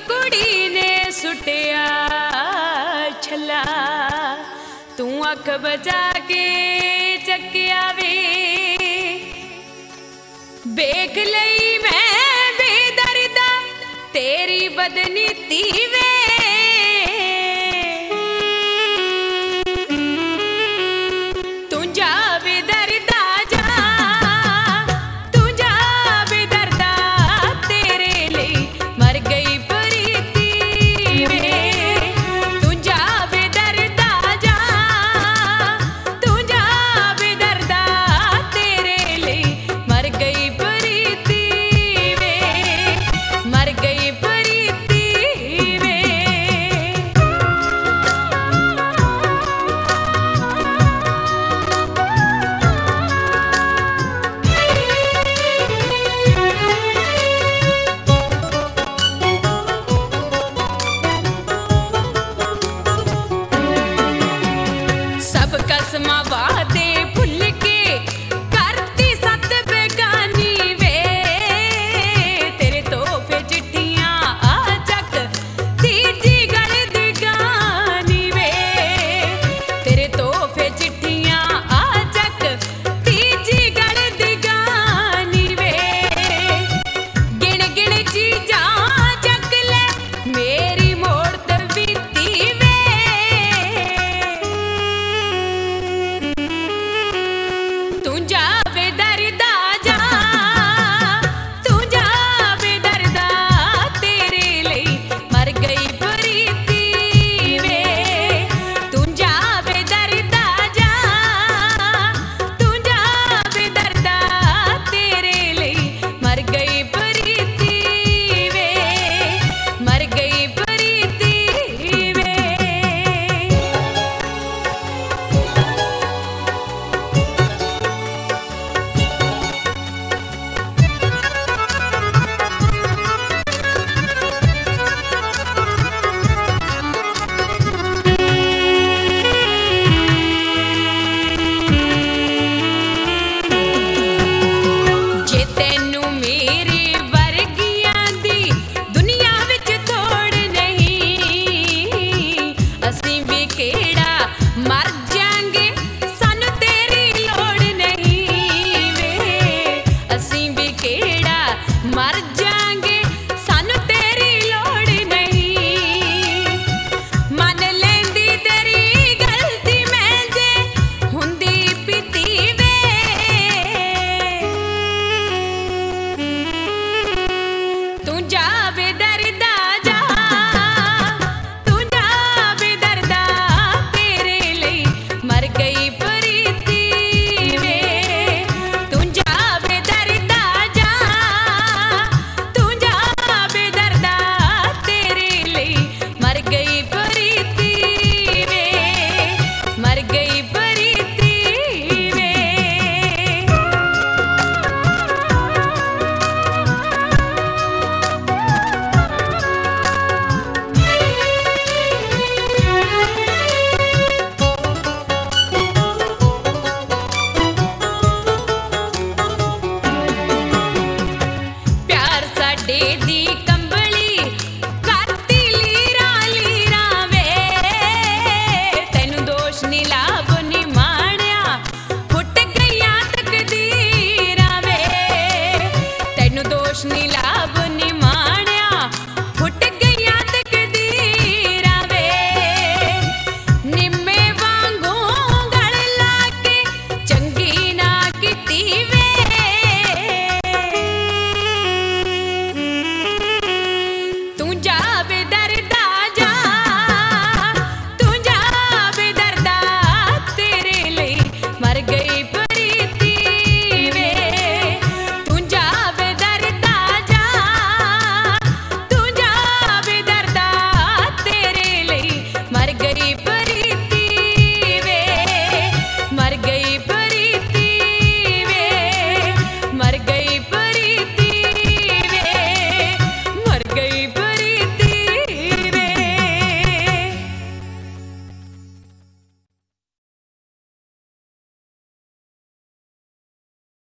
कुड़ी ने सुटिया छला, तू अख बचा के चकिया वे। बेख लई मैं बेदर्दा तेरी बदनीति वे। तू जा बेदर्दा जा, तू जा बेदर्दा तेरे लिए मर गई प्रीति वे। तू जा बेदर्दा जा, तू जा बेदर्दा तेरे लिए मर गई प्रीति वे, मर गई प्रीति वे। सब कसमां वादे भुल के करती सत बेगानी वे। तेरे तोहफे चिट्ठियां आ चक तीजी गल दी गानी वे। तेरे तोहफे चिट्ठियां आ चक तीजी गल दी गानी वे। गिण गिण चीजां चक ले मेरी मोड़ ते बीती वे। तू जा बेदर्दा जा, तू जा बेदर्दा तेरे लिए मर गई प्रीति वे। तू जा बेदर्दा जा, तू जा बेदर्दा तेरे लिए मर गई प्रीति वे, मर गई प्रीति वे। जे तैनू मेरे वर्गियां दी दुनिया विच थोड़ नहीं, असीं भी केड़ा मर